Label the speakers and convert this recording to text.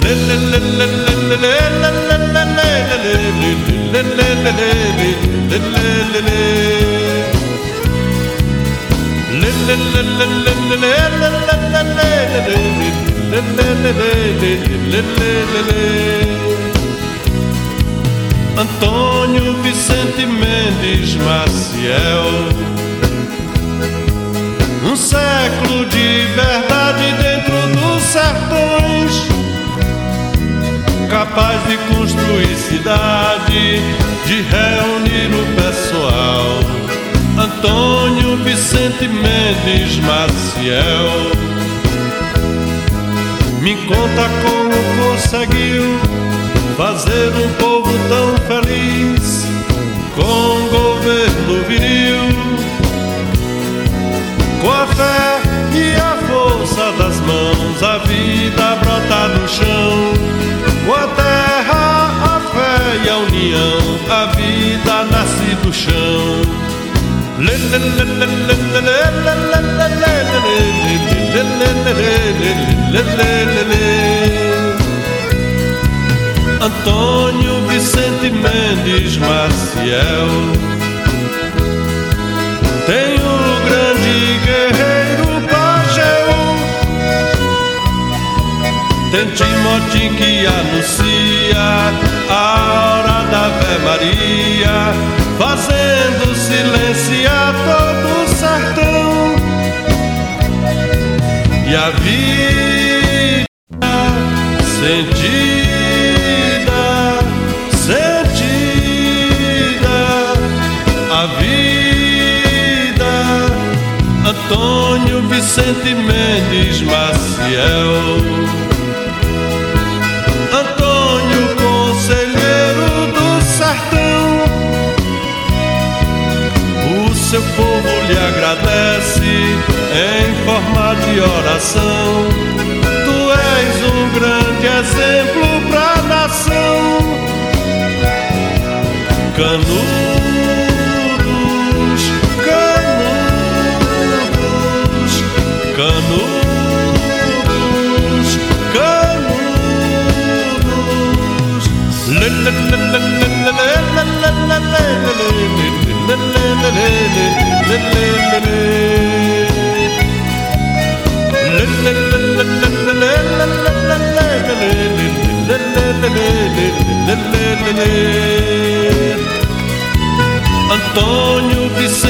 Speaker 1: Antônio Vicente Mendes Maciel, um século de verdade dentro dos sertões, capaz de construir cidade, de reunir o pessoal. Antônio Vicente Mendes Maciel, me conta como conseguiu fazer um povo tão feliz com um governo viril, com a fé e a força das mãos, a vida brota no chão, com a terra, a fé e a união, a vida nasce do chão. Antônio Vicente Mendes Maciel tem o grande guerreiro Pajeú, tem Timotim que anuncia a hora da Ave Maria, fazendo silenciar todo o sertão. E a vida sentida, a vida. Antônio Vicente Mendes Maciel, Antônio conselheiro do sertão, o seu povo lhe agradece em forma de oração. Tu és um grande exemplo pra nação. Canudos, canudos, Antônio Vicente